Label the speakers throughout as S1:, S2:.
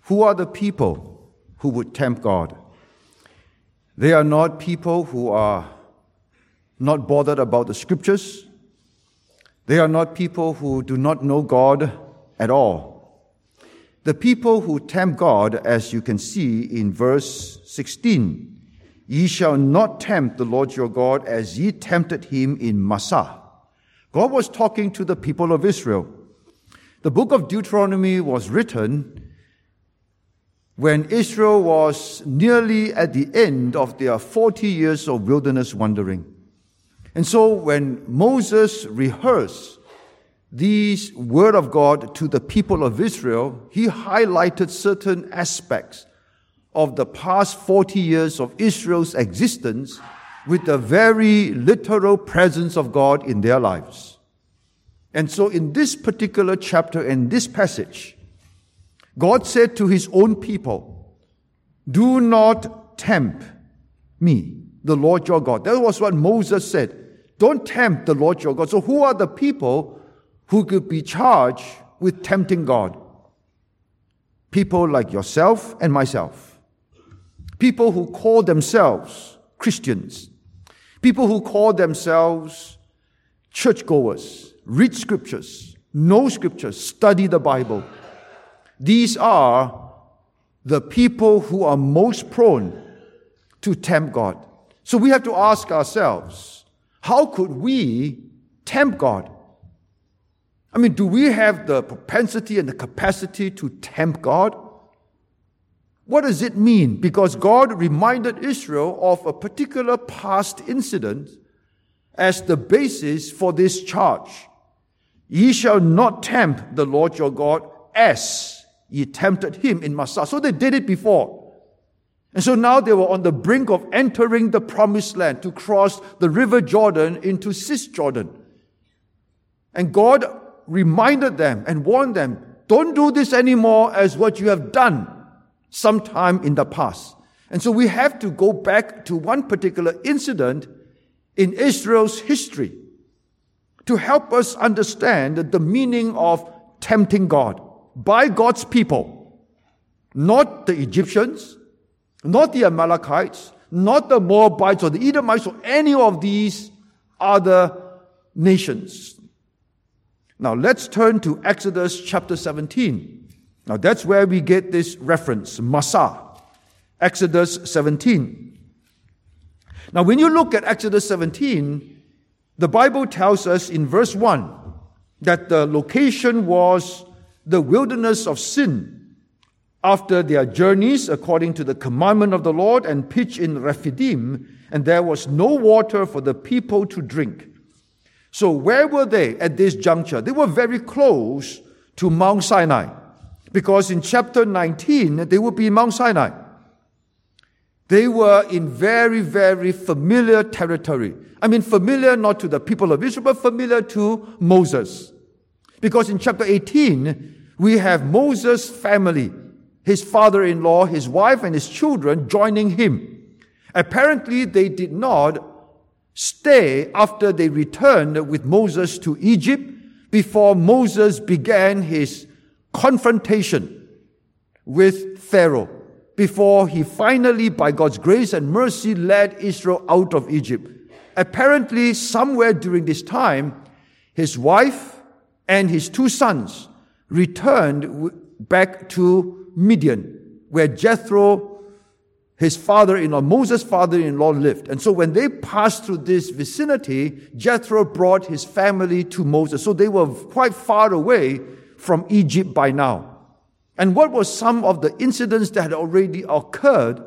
S1: Who are the people who would tempt God? They are not people who are not bothered about the scriptures. They are not people who do not know God at all. The people who tempt God, as you can see in verse 16, ye shall not tempt the Lord your God as ye tempted him in Massah. God was talking to the people of Israel. The book of Deuteronomy was written when Israel was nearly at the end of their 40 years of wilderness wandering. And so when Moses rehearsed these word of God to the people of Israel, he highlighted certain aspects of the past 40 years of Israel's existence with the very literal presence of God in their lives. And so in this particular chapter and this passage, God said to his own people, do not tempt me, the Lord your God. That was what Moses said. Don't tempt the Lord your God. So who are the people who could be charged with tempting God? People like yourself and myself. People who call themselves Christians. People who call themselves churchgoers, read scriptures, know scriptures, study the Bible. These are the people who are most prone to tempt God. So we have to ask ourselves, how could we tempt God? I mean, do we have the propensity and the capacity to tempt God? What does it mean? Because God reminded Israel of a particular past incident as the basis for this charge. Ye shall not tempt the Lord your God as ye tempted him in Massah. So they did it before. And so now they were on the brink of entering the promised land to cross the river Jordan into Cisjordan. And God reminded them and warned them, don't do this anymore as what you have done sometime in the past. And so we have to go back to one particular incident in Israel's history to help us understand the meaning of tempting God by God's people. Not the Egyptians, not the Amalekites, not the Moabites or the Edomites or any of these other nations. Now let's turn to Exodus chapter 17. Now that's where we get this reference, Massah. Exodus 17. Now when you look at Exodus 17, the Bible tells us in verse 1 that the location was the wilderness of Sin after their journeys according to the commandment of the Lord, and pitched in Rephidim, and there was no water for the people to drink. So where were they at this juncture? They were very close to Mount Sinai, because in chapter 19, they would be in Mount Sinai. They were in very, very familiar territory. I mean, familiar not to the people of Israel, but familiar to Moses. Because in chapter 18, we have Moses' family, his father-in-law, his wife, and his children joining him. Apparently, they did not stay after they returned with Moses to Egypt before Moses began his confrontation with Pharaoh, before he finally, by God's grace and mercy, led Israel out of Egypt. Apparently, somewhere during this time, his wife and his two sons returned back to Midian, where Jethro, his father-in-law, Moses' father-in-law, lived. And so when they passed through this vicinity, Jethro brought his family to Moses. So they were quite far away from Egypt by now. And what were some of the incidents that had already occurred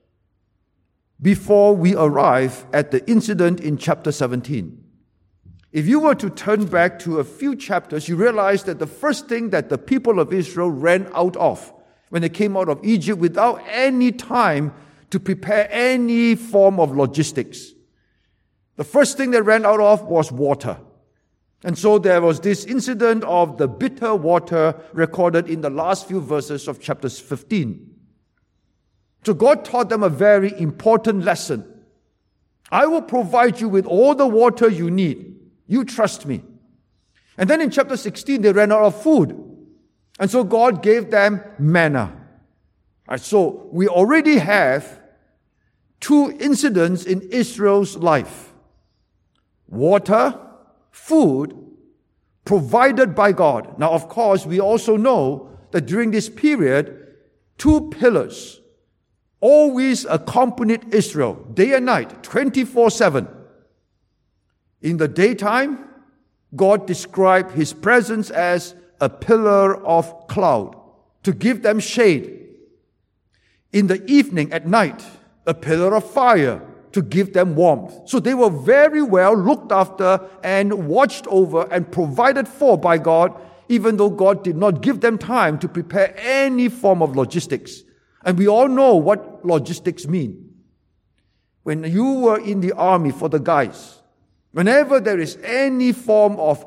S1: before we arrive at the incident in chapter 17? If you were to turn back to a few chapters, you realize that the first thing that the people of Israel ran out of when they came out of Egypt without any time to prepare any form of logistics, the first thing they ran out of was water. And so there was this incident of the bitter water recorded in the last few verses of chapter 15. So God taught them a very important lesson. I will provide you with all the water you need. You trust me. And then in chapter 16, they ran out of food. And so God gave them manna. So we already have two incidents in Israel's life. Water, food, provided by God. Now, of course, we also know that during this period, two pillars always accompanied Israel, day and night, 24/7. In the daytime, God described His presence as a pillar of cloud to give them shade. In the evening, at night, a pillar of fire to give them warmth. So they were very well looked after and watched over and provided for by God, even though God did not give them time to prepare any form of logistics. And we all know what logistics mean. When you were in the army, for the guys, whenever there is any form of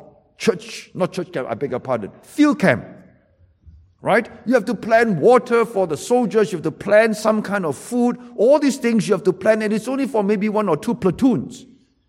S1: field camp, right? You have to plan water for the soldiers, you have to plan some kind of food, all these things you have to plan, and it's only for maybe 1 or 2 platoons.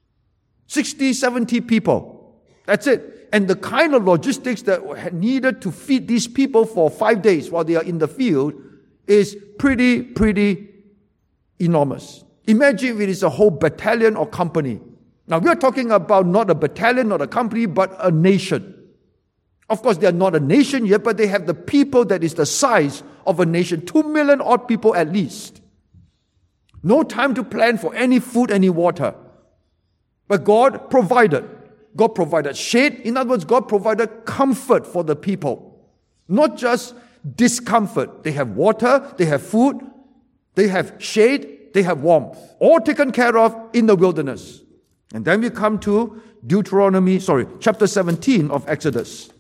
S1: 60, 70 people. That's it. And the kind of logistics that were needed to feed these people for 5 days while they are in the field is pretty enormous. Imagine if it is a whole battalion or company. Now we are talking about not a battalion, not a company, but a nation. Of course, they are not a nation yet, but they have the people that is the size of a nation. 2 million odd people at least. No time to plan for any food, any water. But God provided. God provided shade. In other words, God provided comfort for the people. Not just discomfort. They have water, they have food, they have shade, they have warmth. All taken care of in the wilderness. And then we come to chapter 17 of Exodus.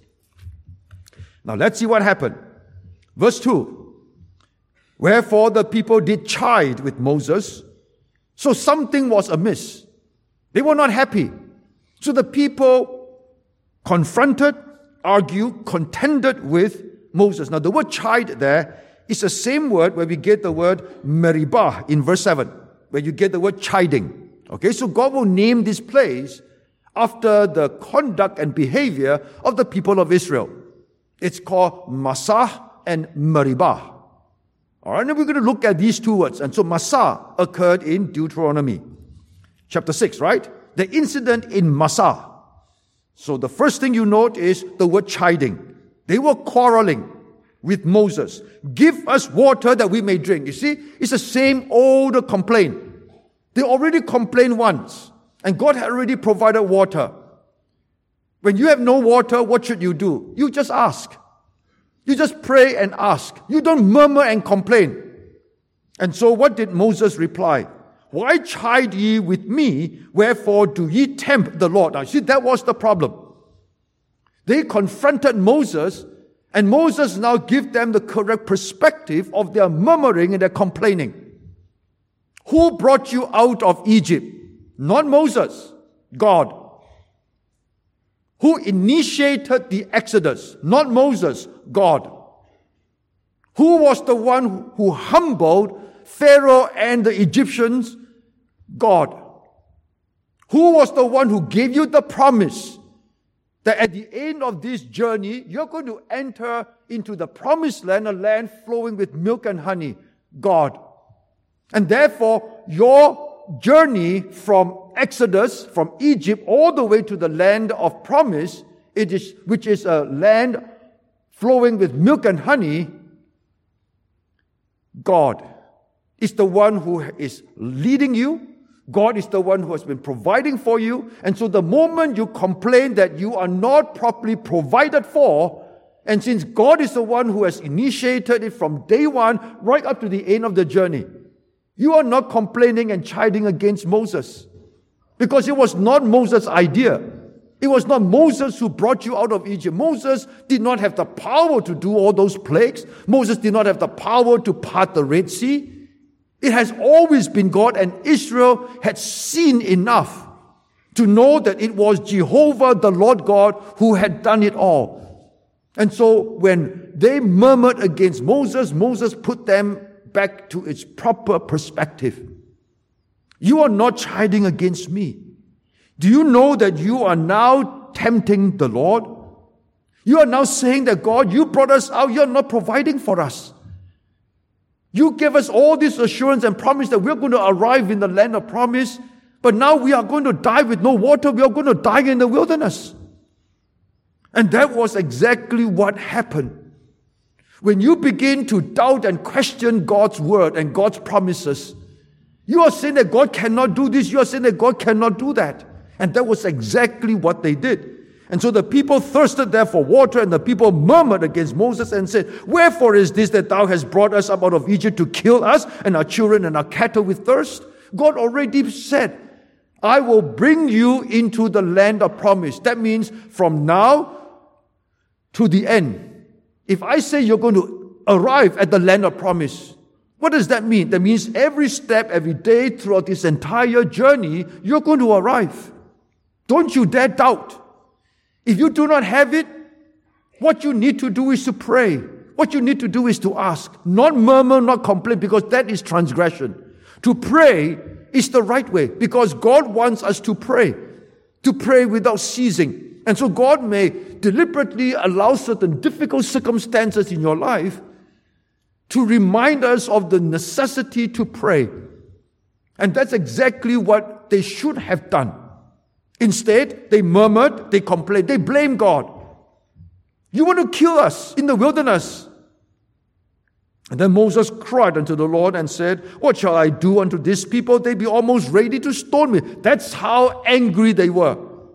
S1: Now let's see what happened. Verse 2. Wherefore the people did chide with Moses. So something was amiss. They were not happy. So the people confronted, argued, contended with Moses. Now the word chide there is the same word where we get the word meribah in verse 7, where you get the word chiding. Okay, so God will name this place after the conduct and behavior of the people of Israel. It's called Massah and Meribah. All right, now we're going to look at these two words. And so Massah occurred in Deuteronomy chapter 6, right? The incident in Massah. So the first thing you note is the word chiding. They were quarreling with Moses. Give us water that we may drink. You see, it's the same old complaint. They already complained once, and God had already provided water. When you have no water, what should you do? You just ask. You just pray and ask. You don't murmur and complain. And so what did Moses reply? Why chide ye with me? Wherefore do ye tempt the Lord? Now, see, that was the problem. They confronted Moses, and Moses now gave them the correct perspective of their murmuring and their complaining. Who brought you out of Egypt? Not Moses, God. Who initiated the Exodus? Not Moses, God. Who was the one who humbled Pharaoh and the Egyptians? God. Who was the one who gave you the promise that at the end of this journey, you're going to enter into the promised land, a land flowing with milk and honey? God. And therefore, your journey from Exodus, from Egypt, all the way to the land of promise, which is a land flowing with milk and honey, God is the one who is leading you. God is the one who has been providing for you. And so the moment you complain that you are not properly provided for, and since God is the one who has initiated it from day one right up to the end of the journey, you are not complaining and chiding against Moses. Because it was not Moses' idea. It was not Moses who brought you out of Egypt. Moses did not have the power to do all those plagues. Moses did not have the power to part the Red Sea. It has always been God, and Israel had seen enough to know that it was Jehovah, the Lord God, who had done it all. And so when they murmured against Moses, Moses put them back to its proper perspective. You are not chiding against me. Do you know that you are now tempting the Lord? You are now saying that God, you brought us out, you're not providing for us. You gave us all this assurance and promise that we're going to arrive in the land of promise, but now we are going to die with no water. We are going to die in the wilderness. And that was exactly what happened. When you begin to doubt and question God's word and God's promises, you are saying that God cannot do this. You are saying that God cannot do that. And that was exactly what they did. And so the people thirsted there for water, and the people murmured against Moses and said, "Wherefore is this that thou hast brought us up out of Egypt to kill us and our children and our cattle with thirst?" God already said, "I will bring you into the land of promise." That means from now to the end. If I say you're going to arrive at the land of promise, what does that mean? That means every step, every day throughout this entire journey, you're going to arrive. Don't you dare doubt. If you do not have it, what you need to do is to pray. What you need to do is to ask. Not murmur, not complain, because that is transgression. To pray is the right way, because God wants us to pray without ceasing. And so God may deliberately allow certain difficult circumstances in your life to remind us of the necessity to pray. And that's exactly what they should have done. Instead, they murmured, they complained, they blamed God. "You want to kill us in the wilderness." And then Moses cried unto the Lord and said, "What shall I do unto this people? They be almost ready to stone me." That's how angry they were.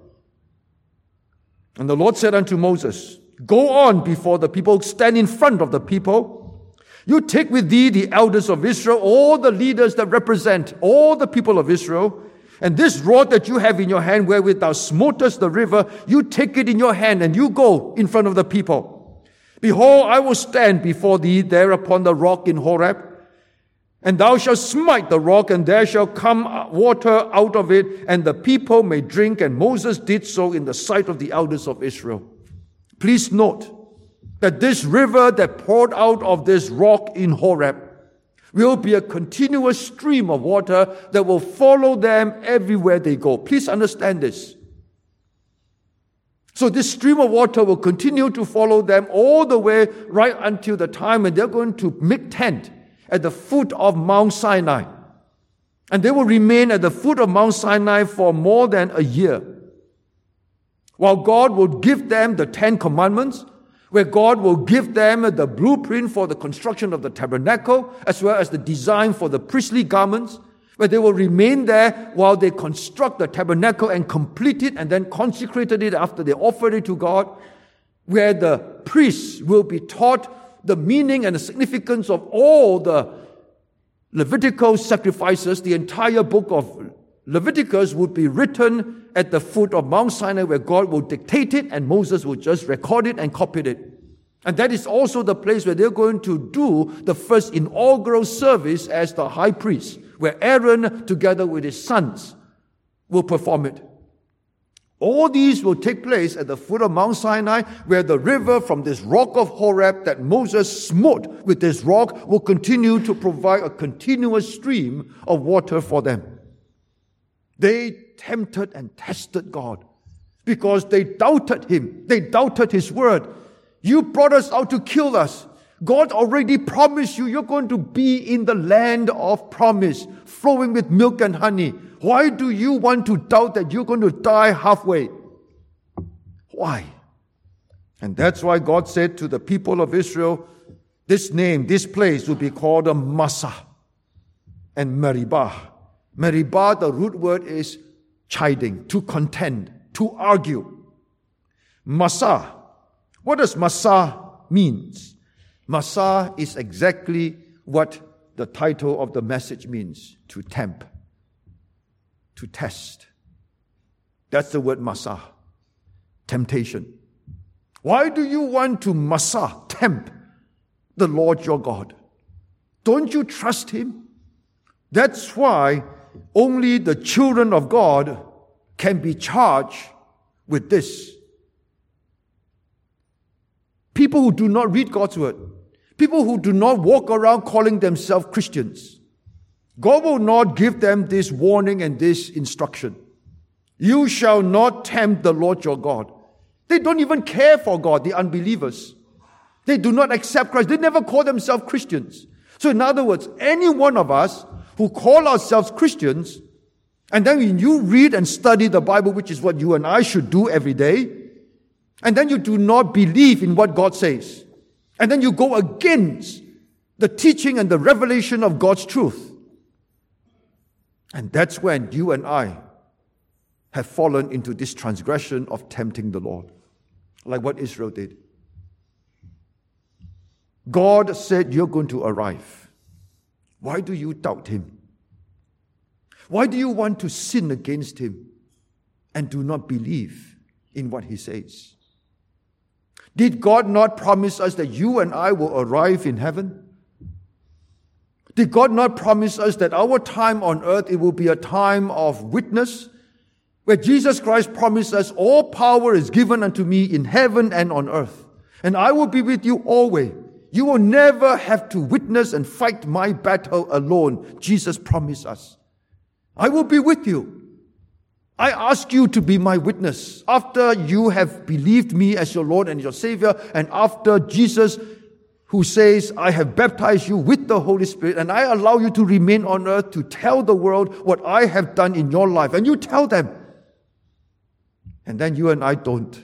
S1: And the Lord said unto Moses, "Go on before the people, stand in front of the people. You take with thee the elders of Israel, all the leaders that represent all the people of Israel, and this rod that you have in your hand, wherewith thou smotest the river, you take it in your hand, and you go in front of the people. Behold, I will stand before thee there upon the rock in Horeb, and thou shalt smite the rock, and there shall come water out of it, and the people may drink." And Moses did so in the sight of the elders of Israel. Please note that this river that poured out of this rock in Horeb will be a continuous stream of water that will follow them everywhere they go. Please understand this. So this stream of water will continue to follow them all the way right until the time when they're going to make tent at the foot of Mount Sinai. And they will remain at the foot of Mount Sinai for more than a year, while God will give them the 10 Commandments, where God will give them the blueprint for the construction of the tabernacle, as well as the design for the priestly garments, where they will remain there while they construct the tabernacle and complete it and then consecrated it after they offered it to God, where the priests will be taught the meaning and the significance of all the Levitical sacrifices. The entire book of Leviticus would be written at the foot of Mount Sinai, where God will dictate it and Moses will just record it and copy it. And that is also the place where they're going to do the first inaugural service as the high priest, where Aaron, together with his sons, will perform it. All these will take place at the foot of Mount Sinai, where the river from this rock of Horeb that Moses smote with this rock will continue to provide a continuous stream of water for them. They tempted and tested God because they doubted Him. They doubted His word. You brought us out to kill us. God already promised you you're going to be in the land of promise, flowing with milk and honey. Why do you want to doubt that you're going to die halfway? Why? And that's why God said to the people of Israel, this name, this place will be called a Massah and Meribah. Meribah, the root word is chiding, to contend, to argue. Massah. What does Massah means? Massah is exactly what the title of the message means, to tempt, to test. That's the word Massah, temptation. Why do you want to Massah, tempt the Lord your God? Don't you trust Him? That's why only the children of God can be charged with this. People who do not read God's word, people who do not walk around calling themselves Christians, God will not give them this warning and this instruction. You shall not tempt the Lord your God. They don't even care for God, the unbelievers. They do not accept Christ. They never call themselves Christians. So in other words, any one of us who call ourselves Christians, and then when you read and study the Bible, which is what you and I should do every day, and then you do not believe in what God says, and then you go against the teaching and the revelation of God's truth, and that's when you and I have fallen into this transgression of tempting the Lord, like what Israel did. God said, you're going to arrive. Why do you doubt Him? Why do you want to sin against Him and do not believe in what He says? Did God not promise us that you and I will arrive in heaven? Did God not promise us that our time on earth, it will be a time of witness, where Jesus Christ promised us, all power is given unto me in heaven and on earth, and I will be with you always. You will never have to witness and fight my battle alone. Jesus promised us. I will be with you. I ask you to be my witness. After you have believed me as your Lord and your Savior, and after Jesus, who says, I have baptized you with the Holy Spirit, and I allow you to remain on earth to tell the world what I have done in your life. And you tell them. And then you and I don't.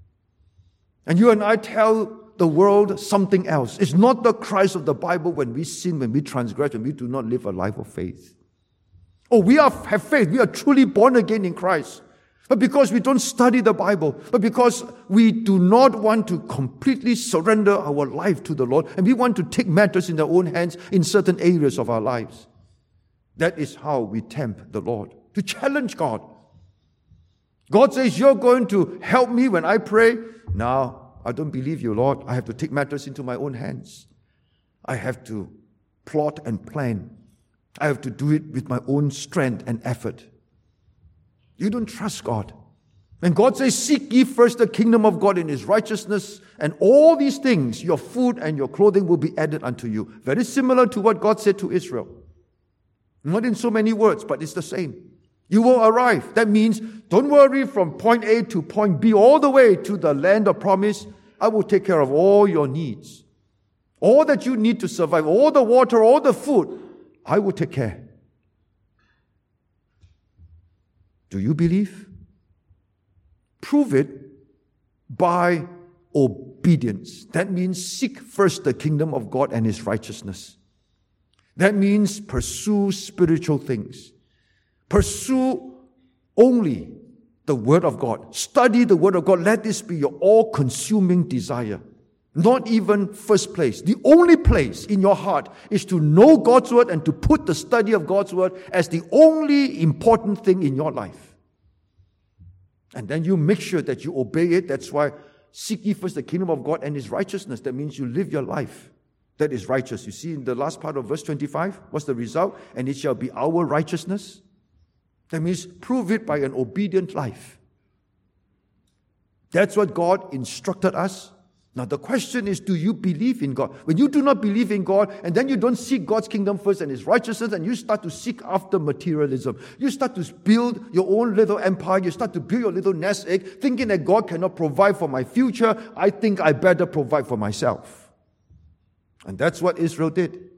S1: And you and I tell the world something else. It's not the Christ of the Bible when we sin, when we transgress, when we do not live a life of faith. Oh, we have faith. We are truly born again in Christ. But because we don't study the Bible, but because we do not want to completely surrender our life to the Lord, and we want to take matters in our own hands in certain areas of our lives, that is how we tempt the Lord, to challenge God. God says, you're going to help me when I pray. Now, I don't believe you, Lord. I have to take matters into my own hands. I have to plot and plan. I have to do it with my own strength and effort. You don't trust God. And God says, seek ye first the kingdom of God and His righteousness, and all these things, your food and your clothing, will be added unto you. Very similar to what God said to Israel. Not in so many words, but it's the same. You will arrive. That means, don't worry from point A to point B, all the way to the land of promise. I will take care of all your needs. All that you need to survive, all the water, all the food, I will take care. Do you believe? Prove it by obedience. That means seek first the kingdom of God and His righteousness. That means pursue spiritual things. Pursue only the Word of God. Study the Word of God. Let this be your all-consuming desire. Not even first place. The only place in your heart is to know God's Word and to put the study of God's Word as the only important thing in your life. And then you make sure that you obey it. That's why seek ye first the kingdom of God and His righteousness. That means you live your life that is righteous. You see in the last part of verse 25, what's the result? And it shall be our righteousness. That means prove it by an obedient life. That's what God instructed us. Now the question is, do you believe in God? When you do not believe in God, and then you don't seek God's kingdom first and His righteousness, and you start to seek after materialism, you start to build your own little empire, you start to build your little nest egg, thinking that God cannot provide for my future, I think I better provide for myself. And that's what Israel did.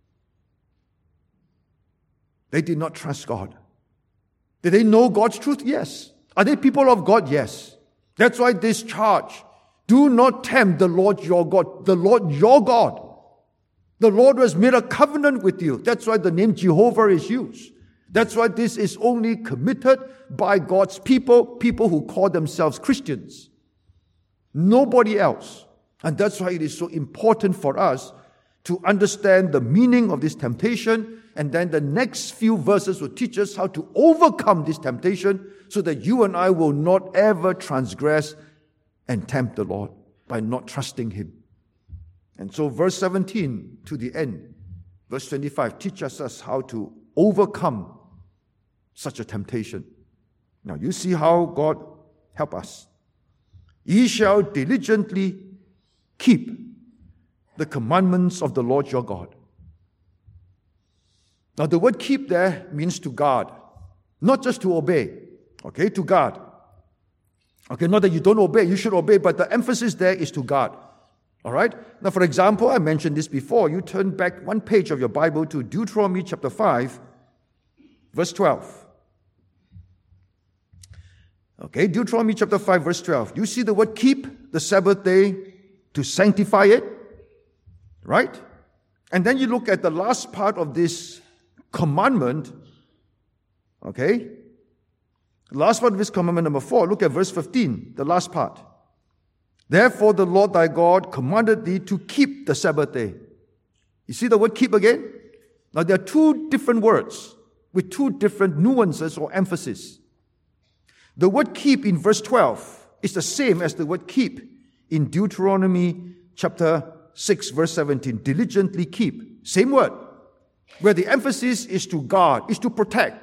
S1: They did not trust God. Did they know God's truth? Yes. Are they people of God? Yes. That's why this charge, do not tempt the Lord your God. The Lord your God. The Lord has made a covenant with you. That's why the name Jehovah is used. That's why this is only committed by God's people who call themselves Christians. Nobody else. And that's why it is so important for us to understand the meaning of this temptation. And then the next few verses will teach us how to overcome this temptation so that you and I will not ever transgress and tempt the Lord by not trusting Him. And so verse 17 to the end, verse 25, teaches us how to overcome such a temptation. Now you see how God help us. Ye shall diligently keep the commandments of the Lord your God. Now the word keep there means to guard, not just to obey. Okay, to guard. Okay, not that you don't obey, you should obey, but the emphasis there is to guard. All right? Now, for example, I mentioned this before. You turn back one page of your Bible to Deuteronomy chapter 5, verse 12. Okay, Deuteronomy chapter 5, verse 12. Do you see the word keep the Sabbath day to sanctify it? Right? And then you look at the last part of this commandment. Okay? The last part of this commandment, number 4. Look at verse 15, the last part. Therefore the Lord thy God commanded thee to keep the Sabbath day. You see the word keep again? Now there are two different words with two different nuances or emphasis. The word keep in verse 12 is the same as the word keep in Deuteronomy chapter 6 verse 17. Diligently keep. Same word. Where the emphasis is to guard, is to protect.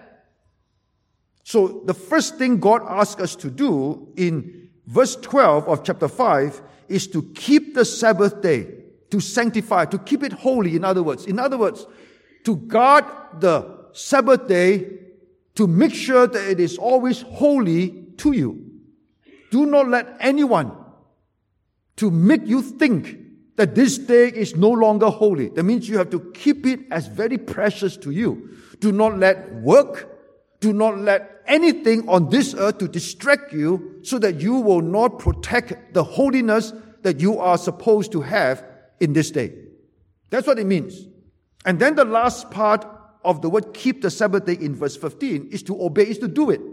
S1: So the first thing God asks us to do in verse 12 of chapter 5 is to keep the Sabbath day, to sanctify, to keep it holy, in other words. In other words, to guard the Sabbath day, to make sure that it is always holy to you. Do not let anyone to make you think that this day is no longer holy. That means you have to keep it as very precious to you. Do not let work, do not let anything on this earth to distract you so that you will not protect the holiness that you are supposed to have in this day. That's what it means. And then the last part of the word keep the Sabbath day in verse 15 is to obey, is to do it.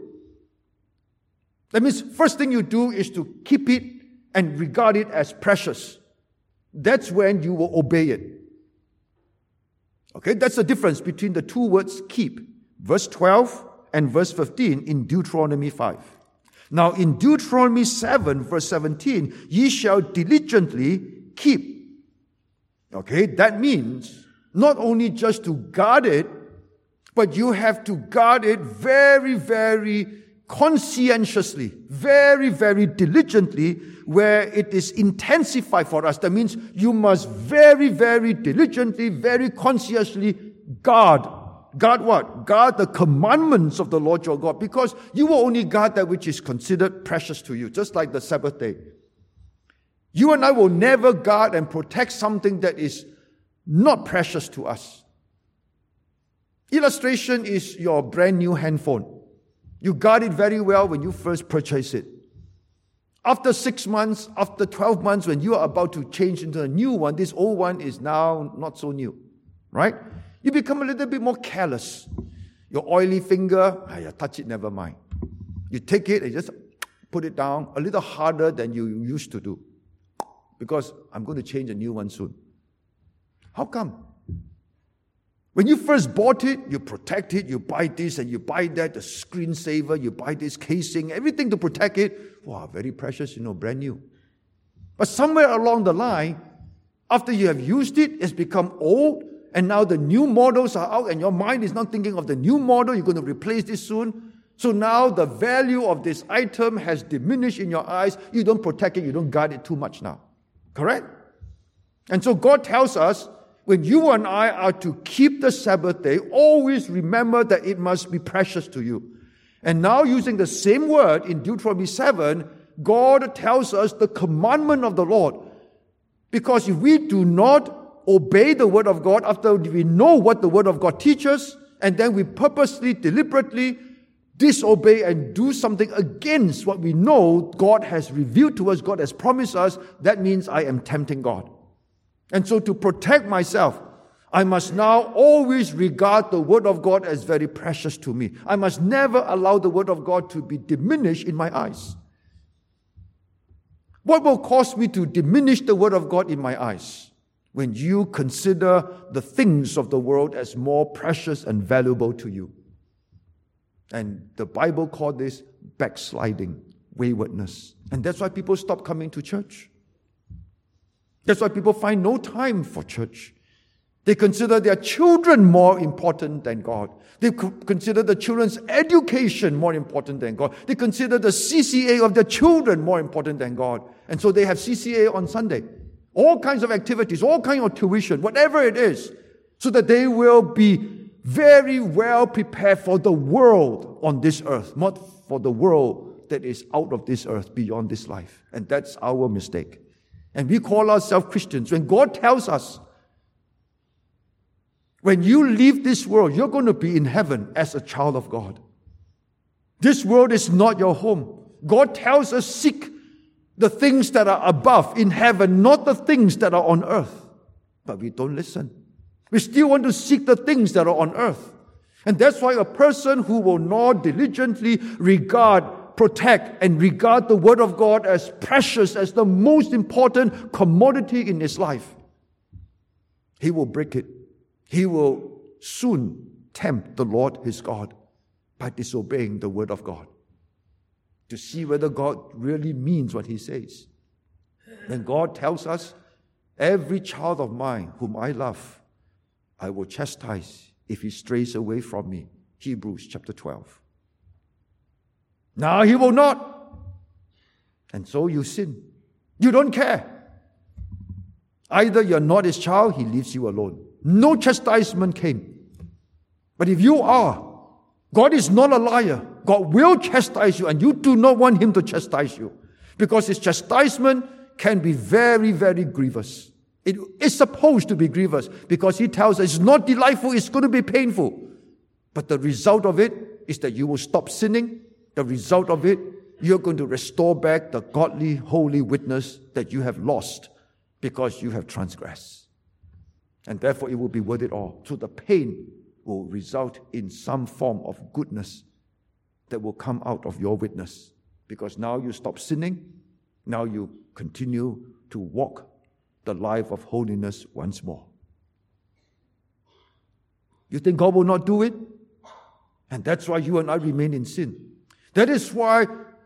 S1: That means first thing you do is to keep it and regard it as precious. That's when you will obey it. Okay, that's the difference between the two words keep. Verse 12 and verse 15 in Deuteronomy 5. Now in Deuteronomy 7 verse 17, ye shall diligently keep. Okay, that means not only just to guard it, but you have to guard it very, very conscientiously, very, very diligently, where it is intensified for us. That means you must very, very diligently, very conscientiously guard. Guard what? Guard the commandments of the Lord your God, because you will only guard that which is considered precious to you, just like the Sabbath day. You and I will never guard and protect something that is not precious to us. Illustration is your brand new handphone. You guard it very well when you first purchase it. After 6 months, after 12 months, when you are about to change into a new one, this old one is now not so new, right? You become a little bit more careless. Your oily finger, touch it, never mind. You take it and just put it down a little harder than you used to do. Because I'm going to change a new one soon. How come? When you first bought it, you protect it, you buy this and you buy that, the screensaver, you buy this casing, everything to protect it. Wow, very precious, brand new. But somewhere along the line, after you have used it, it's become old, and now the new models are out and your mind is not thinking of the new model, you're going to replace this soon. So now the value of this item has diminished in your eyes. You don't protect it, you don't guard it too much now. Correct? And so God tells us, when you and I are to keep the Sabbath day, always remember that it must be precious to you. And now using the same word in Deuteronomy 7, God tells us the commandment of the Lord. Because if we do not obey the word of God after we know what the word of God teaches, and then we purposely, deliberately disobey and do something against what we know God has revealed to us, God has promised us, that means I am tempting God. And so to protect myself, I must now always regard the word of God as very precious to me. I must never allow the word of God to be diminished in my eyes. What will cause me to diminish the word of God in my eyes? When you consider the things of the world as more precious and valuable to you. And the Bible called this backsliding, waywardness. And that's why people stop coming to church. That's why people find no time for church. They consider their children more important than God. They consider the children's education more important than God. They consider the CCA of their children more important than God. And so they have CCA on Sunday. All kinds of activities, all kinds of tuition, whatever it is, so that they will be very well prepared for the world on this earth, not for the world that is out of this earth, beyond this life. And that's our mistake. and we call ourselves Christians, when God tells us, when you leave this world, you're going to be in heaven as a child of God. This world is not your home. God tells us, seek the things that are above in heaven, not the things that are on earth. But we don't listen. We still want to seek the things that are on earth. And that's why a person who will not diligently protect, and regard the Word of God as precious, as the most important commodity in his life, he will break it. He will soon tempt the Lord his God by disobeying the Word of God, to see whether God really means what He says. When God tells us, every child of mine whom I love, I will chastise if he strays away from me. Hebrews chapter 12. Now he will not. And so you sin. You don't care. Either you're not his child, he leaves you alone. No chastisement came. But if you are, God is not a liar. God will chastise you, and you do not want him to chastise you, because his chastisement can be very, very grievous. It is supposed to be grievous because he tells us it's not delightful, it's going to be painful. But the result of it is that you will stop sinning. The result of it, you're going to restore back the godly, holy witness that you have lost because you have transgressed. And therefore it will be worth it all. So the pain will result in some form of goodness that will come out of your witness. Because now you stop sinning. Now you continue to walk the life of holiness once more. You think God will not do it? And that's why you and I remain in sin. That is why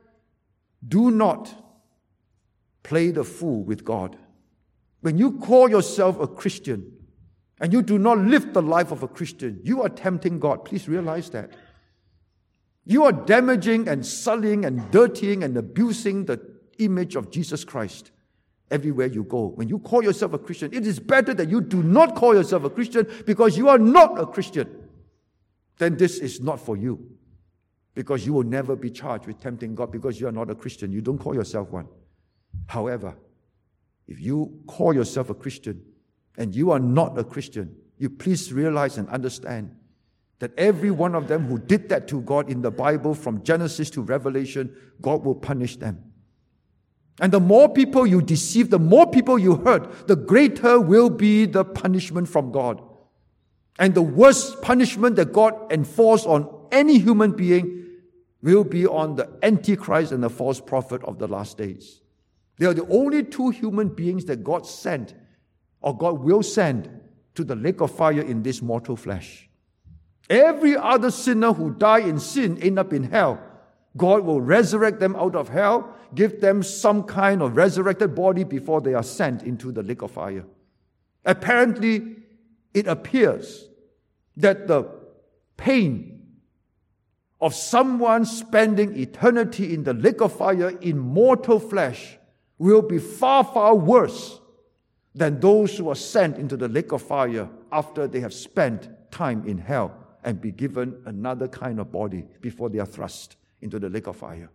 S1: do not play the fool with God. When you call yourself a Christian and you do not live the life of a Christian, you are tempting God. Please realize that. You are damaging and sullying and dirtying and abusing the image of Jesus Christ everywhere you go. When you call yourself a Christian, it is better that you do not call yourself a Christian, because you are not a Christian. Then this is not for you, because you will never be charged with tempting God, because you are not a Christian. You don't call yourself one. However, if you call yourself a Christian and you are not a Christian, you please realize and understand that every one of them who did that to God in the Bible, from Genesis to Revelation, God will punish them. And the more people you deceive, the more people you hurt, the greater will be the punishment from God. And the worst punishment that God enforces on any human being will be on the Antichrist and the false prophet of the last days. They are the only two human beings that God sent, or God will send, to the lake of fire in this mortal flesh. Every other sinner who die in sin end up in hell. God will resurrect them out of hell, give them some kind of resurrected body before they are sent into the lake of fire. Apparently, it appears that the pain of someone spending eternity in the lake of fire in mortal flesh will be far, far worse than those who are sent into the lake of fire after they have spent time in hell and be given another kind of body before they are thrust into the lake of fire.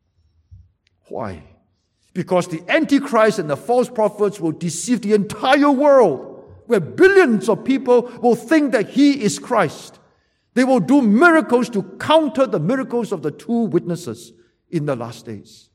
S1: Why? Because the Antichrist and the false prophets will deceive the entire world, where billions of people will think that he is Christ. They will do miracles to counter the miracles of the two witnesses in the last days.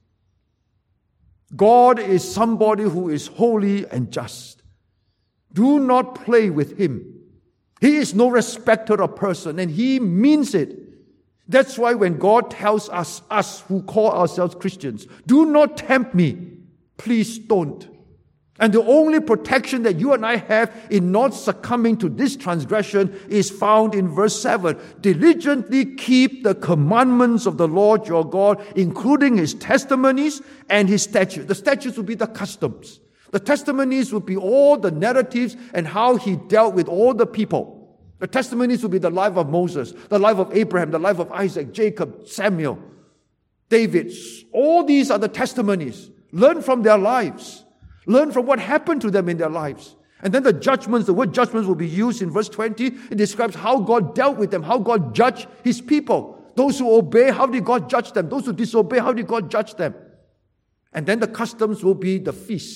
S1: God is somebody who is holy and just. Do not play with him. He is no respecter of person, and he means it. That's why when God tells us who call ourselves Christians, do not tempt me, please don't. And the only protection that you and I have in not succumbing to this transgression is found in verse 7. Diligently keep the commandments of the Lord your God, including his testimonies and his statutes. The statutes will be the customs. The testimonies will be all the narratives and how he dealt with all the people. The testimonies will be the life of Moses, the life of Abraham, the life of Isaac, Jacob, Samuel, David. All these are the testimonies. Learn from their lives. Learn from what happened to them in their lives. And then the judgments, the word judgments will be used in verse 20. It describes how God dealt with them, how God judged his people. Those who obey, how did God judge them? Those who disobey, how did God judge them? And then the customs will be the feasts.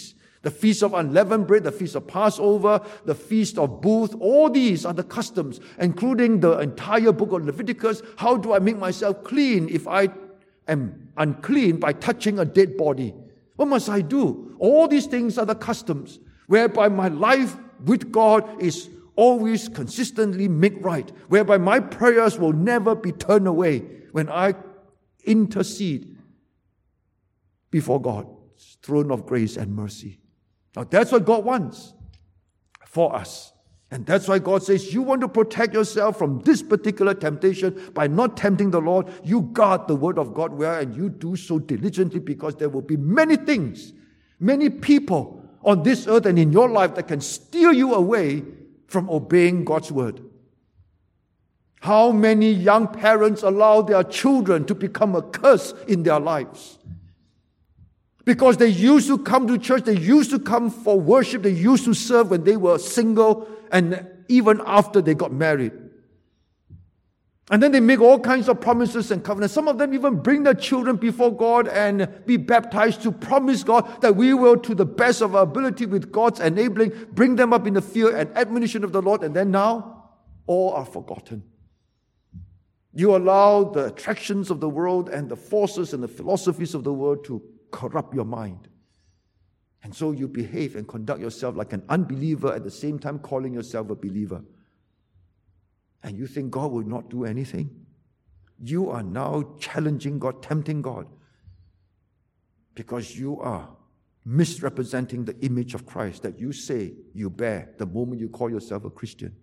S1: The Feast of Unleavened Bread, the Feast of Passover, the Feast of Booths, all these are the customs, including the entire book of Leviticus. How do I make myself clean if I am unclean by touching a dead body? What must I do? All these things are the customs, whereby my life with God is always consistently made right, whereby my prayers will never be turned away when I intercede before God's throne of grace and mercy. Now that's what God wants for us. And that's why God says, you want to protect yourself from this particular temptation by not tempting the Lord. You guard the word of God well, and you do so diligently, because there will be many things, many people on this earth and in your life that can steal you away from obeying God's word. How many young parents allow their children to become a curse in their lives? Because they used to come to church, they used to come for worship, they used to serve when they were single, and even after they got married. And then they make all kinds of promises and covenants. Some of them even bring their children before God and be baptized to promise God that we will, to the best of our ability with God's enabling, bring them up in the fear and admonition of the Lord. And then now, all are forgotten. You allow the attractions of the world and the forces and the philosophies of the world to corrupt your mind. And so you behave and conduct yourself like an unbeliever, at the same time calling yourself a believer. And you think God will not do anything? You are now challenging God, tempting God, because you are misrepresenting the image of Christ that you say you bear the moment you call yourself a Christian.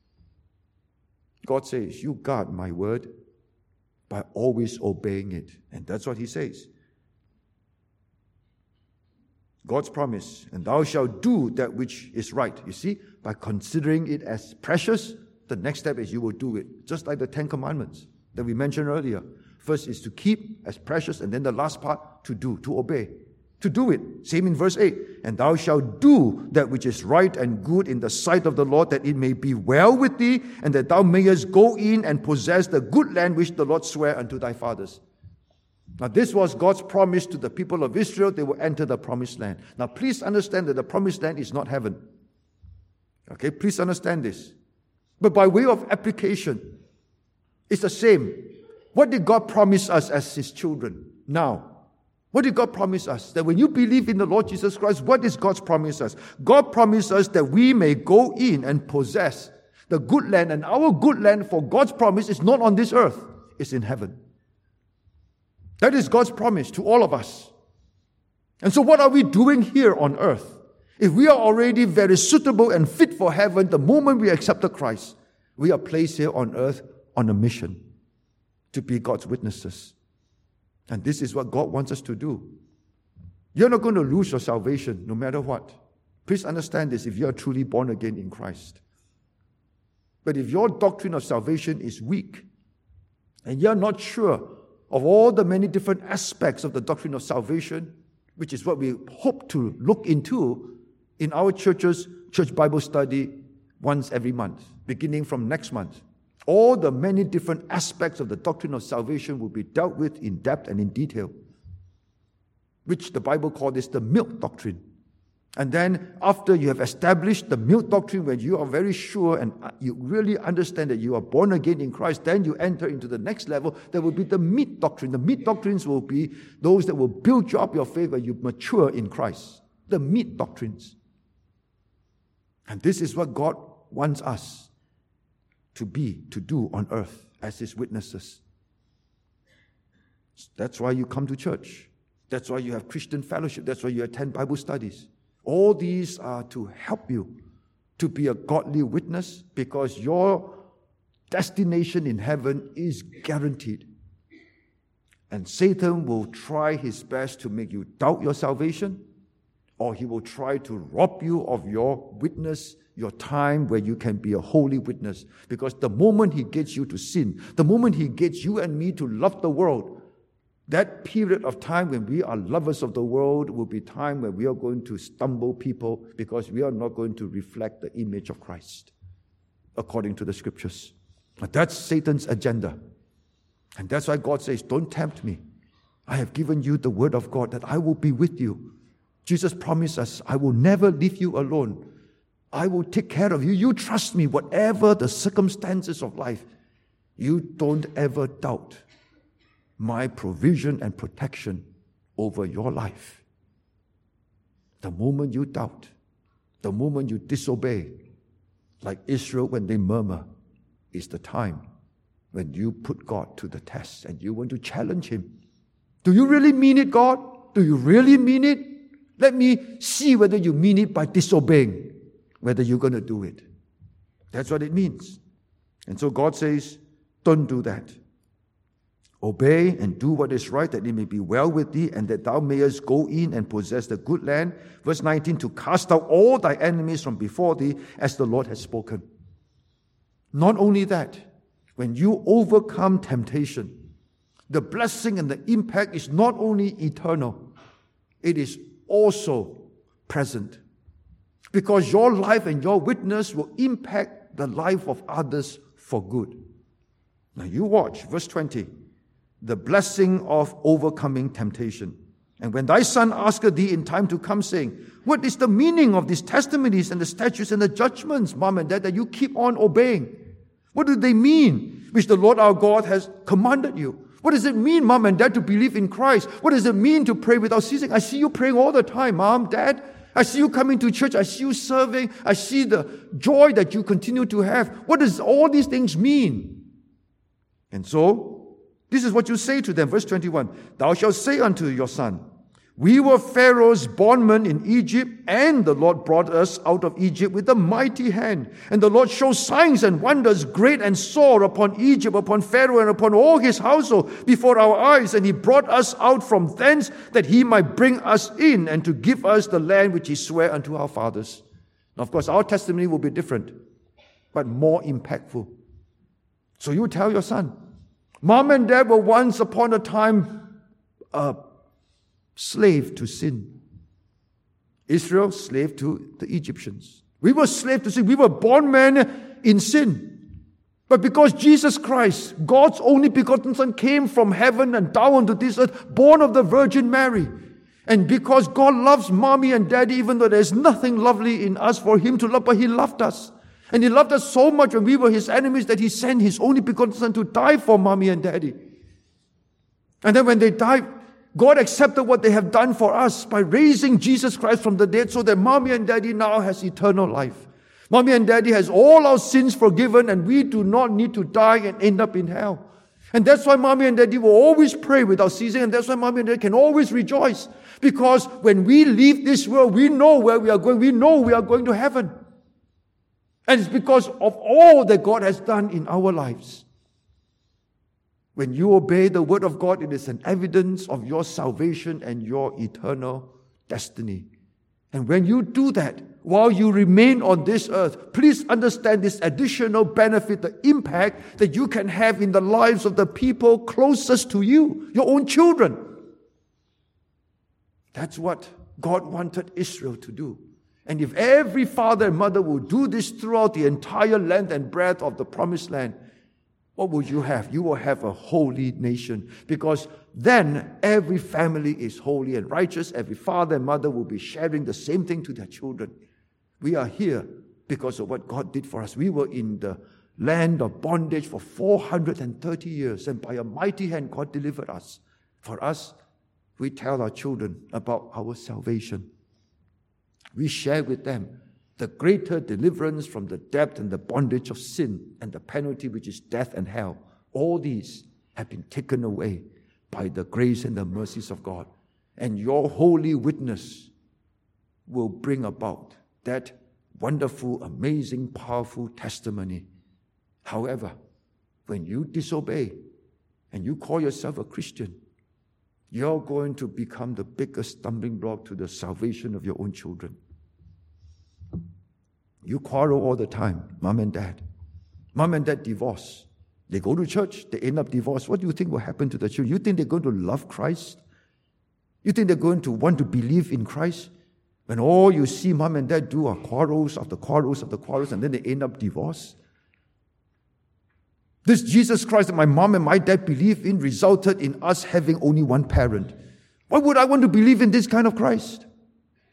S1: God says, you guard my word by always obeying it. And that's what he says. God's promise, and thou shalt do that which is right. You see, by considering it as precious, the next step is you will do it. Just like the 10 Commandments that we mentioned earlier. First is to keep as precious, and then the last part, to do, to obey, to do it. Same in verse 8. And thou shalt do that which is right and good in the sight of the Lord, that it may be well with thee, and that thou mayest go in and possess the good land which the Lord sware unto thy fathers. Now this was God's promise to the people of Israel. They will enter the promised land. Now please understand that the promised land is not heaven. Okay, please understand this. But by way of application, it's the same. What did God promise us as his children now? What did God promise us? That when you believe in the Lord Jesus Christ, what does God promise us? God promised us that we may go in and possess the good land. And our good land, for God's promise, is not on this earth. It's in heaven. That is God's promise to all of us. And so what are we doing here on earth? If we are already very suitable and fit for heaven, the moment we accepted Christ, we are placed here on earth on a mission to be God's witnesses. And this is what God wants us to do. You're not going to lose your salvation no matter what. Please understand this if you are truly born again in Christ. But if your doctrine of salvation is weak, and you're not sure of all the many different aspects of the doctrine of salvation, which is what we hope to look into in our church's church Bible study once every month, beginning from next month. All the many different aspects of the doctrine of salvation will be dealt with in depth and in detail, which the Bible calls this the milk doctrine. And then after you have established the milk doctrine, when you are very sure and you really understand that you are born again in Christ, then you enter into the next level. There will be the meat doctrine. The meat doctrines will be those that will build you up your faith when you mature in Christ. The meat doctrines. And this is what God wants us to be, to do on earth as his witnesses. That's why you come to church. That's why you have Christian fellowship. That's why you attend Bible studies. All these are to help you to be a godly witness, because your destination in heaven is guaranteed. And Satan will try his best to make you doubt your salvation, or he will try to rob you of your witness, your time where you can be a holy witness. Because the moment he gets you to sin, the moment he gets you and me to love the world, that period of time when we are lovers of the world will be time when we are going to stumble people, because we are not going to reflect the image of Christ according to the scriptures. But that's Satan's agenda. And that's why God says, don't tempt me. I have given you the word of God that I will be with you Jesus promised us, I will never leave you alone. I will take care of you. You trust me, whatever the circumstances of life. You don't ever doubt my provision and protection over your life. The moment you doubt, the moment you disobey, like Israel when they murmur, is the time when you put God to the test and you want to challenge Him. Do you really mean it, God? Do you really mean it? Let me see whether you mean it by disobeying, whether you're going to do it. That's what it means. And so God says, don't do that. Obey and do what is right, that it may be well with thee, and that thou mayest go in and possess the good land. Verse 19, to cast out all thy enemies from before thee, as the Lord has spoken. Not only that, when you overcome temptation, the blessing and the impact is not only eternal, it is also present. Because your life and your witness will impact the life of others for good. Now you watch, verse 20. The blessing of overcoming temptation. And when thy son asketh thee in time to come, saying, what is the meaning of these testimonies and the statutes and the judgments, mom and dad, that you keep on obeying? What do they mean, which the Lord our God has commanded you? What does it mean, mom and dad, to believe in Christ? What does it mean to pray without ceasing? I see you praying all the time, mom, dad. I see you coming to church. I see you serving. I see the joy that you continue to have. What does all these things mean? And so, this is what you say to them. Verse 21, thou shalt say unto your son, we were Pharaoh's bondmen in Egypt, and the Lord brought us out of Egypt with a mighty hand. And the Lord showed signs and wonders great and sore upon Egypt, upon Pharaoh, and upon all his household before our eyes. And he brought us out from thence, that he might bring us in, and to give us the land which he sware unto our fathers. Now, of course, our testimony will be different, but more impactful. So you tell your son, mom and dad were once upon a time a slave to sin. Israel, slave to the Egyptians. We were slave to sin. We were born men in sin. But because Jesus Christ, God's only begotten Son, came from heaven and down onto this earth, born of the Virgin Mary. And because God loves mommy and daddy, even though there's nothing lovely in us for Him to love, but He loved us. And He loved us so much when we were His enemies that He sent His only begotten Son to die for mommy and daddy. And then when they died, God accepted what they have done for us by raising Jesus Christ from the dead, so that mommy and daddy now has eternal life. Mommy and daddy has all our sins forgiven, and we do not need to die and end up in hell. And that's why mommy and daddy will always pray without ceasing, and that's why mommy and daddy can always rejoice. Because when we leave this world, we know where we are going. We know we are going to heaven. And it's because of all that God has done in our lives. When you obey the word of God, it is an evidence of your salvation and your eternal destiny. And when you do that, while you remain on this earth, please understand this additional benefit, the impact that you can have in the lives of the people closest to you, your own children. That's what God wanted Israel to do. And if every father and mother will do this throughout the entire length and breadth of the promised land, what will you have? You will have a holy nation. Because then every family is holy and righteous. Every father and mother will be sharing the same thing to their children. We are here because of what God did for us. We were in the land of bondage for 430 years. And by a mighty hand, God delivered us. For us, we tell our children about our salvation. We share with them the greater deliverance from the depth and the bondage of sin and the penalty which is death and hell. All these have been taken away by the grace and the mercies of God. And your holy witness will bring about that wonderful, amazing, powerful testimony. However, when you disobey and you call yourself a Christian, you're going to become the biggest stumbling block to the salvation of your own children. You quarrel all the time, mom and dad. Mom and dad divorce. They go to church, they end up divorced. What do you think will happen to the children? You think they're going to love Christ? You think they're going to want to believe in Christ? When all you see mom and dad do are quarrels after quarrels after quarrels, and then they end up divorced? This Jesus Christ that my mom and my dad believe in resulted in us having only one parent. Why would I want to believe in this kind of Christ?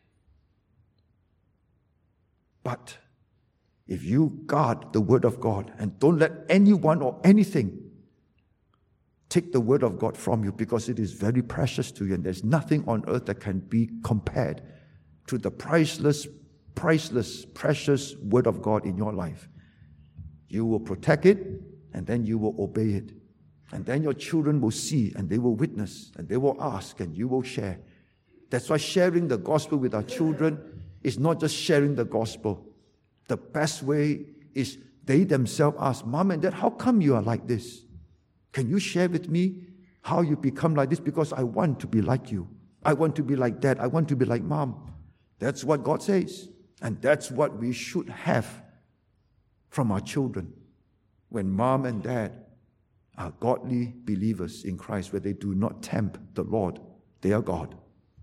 S1: But if you guard the word of God and don't let anyone or anything take the word of God from you, because it is very precious to you, and there's nothing on earth that can be compared to the priceless, precious word of God in your life. You will protect it, and then you will obey it. And then your children will see, and they will witness, and they will ask, and you will share. That's why sharing the gospel with our children is not just sharing the gospel. The best way is they themselves ask, Mom and Dad, how come you are like this? Can you share with me how you become like this? Because I want to be like you. I want to be like Dad. I want to be like Mom. That's what God says. And that's what we should have from our children. When Mom and Dad are godly believers in Christ, where they do not tempt the Lord, they are God.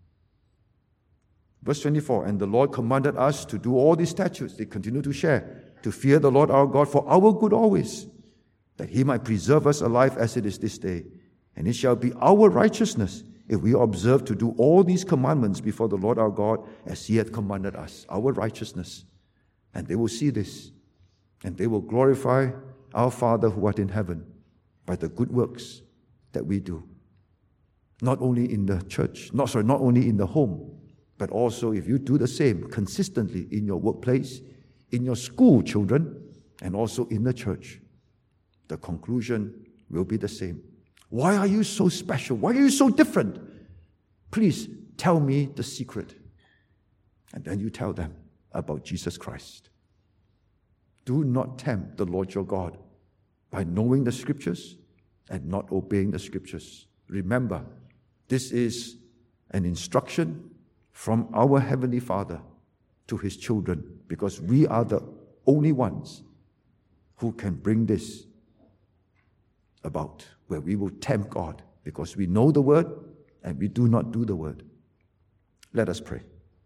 S1: Verse 24, and the Lord commanded us to do all these statutes. They continue to share, to fear the Lord our God for our good always, that he might preserve us alive as it is this day. And it shall be our righteousness if we observe to do all these commandments before the Lord our God as he hath commanded us. Our righteousness. And they will see this, and they will glorify our Father who art in heaven by the good works that we do. Not only in the church, not only in the home, but also if you do the same consistently in your workplace, in your school children, and also in the church. The conclusion will be the same. Why are you so special? Why are you so different? Please tell me the secret. And then you tell them about Jesus Christ. Do not tempt the Lord your God by knowing the Scriptures and not obeying the Scriptures. Remember, this is an instruction from our Heavenly Father to his children, because we are the only ones who can bring this about, where we will tempt God, because we know the word and we do not do the word. Let us pray.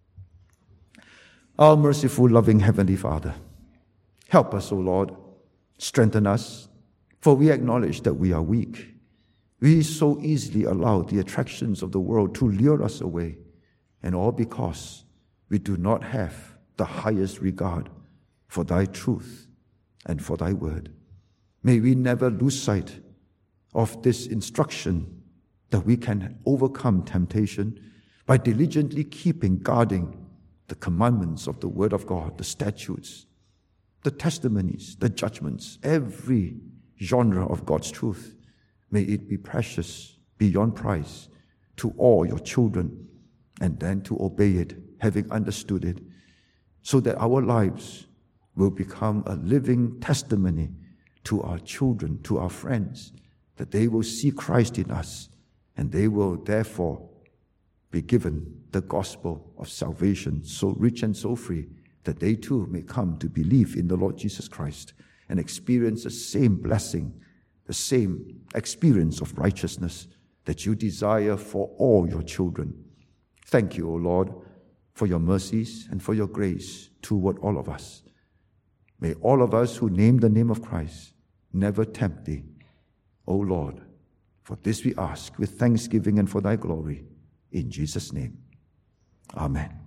S1: Our merciful, loving Heavenly Father, help us, O Lord, strengthen us, for we acknowledge that we are weak. We so easily allow the attractions of the world to lure us away, and all because we do not have the highest regard for thy truth and for thy word. May we never lose sight of this instruction that we can overcome temptation by diligently guarding the commandments of the word of God, the statutes, the testimonies, the judgments, every genre of God's truth. May it be precious beyond price to all your children, and then to obey it, having understood it, so that our lives will become a living testimony to our children, to our friends, that they will see Christ in us, and they will therefore be given the gospel of salvation, so rich and so free, that they too may come to believe in the Lord Jesus Christ and experience the same blessing, the same experience of righteousness that you desire for all your children. Thank you, O Lord, for your mercies and for your grace toward all of us. May all of us who name the name of Christ never tempt thee, O Lord. For this we ask with thanksgiving and for thy glory. In Jesus' name, amen.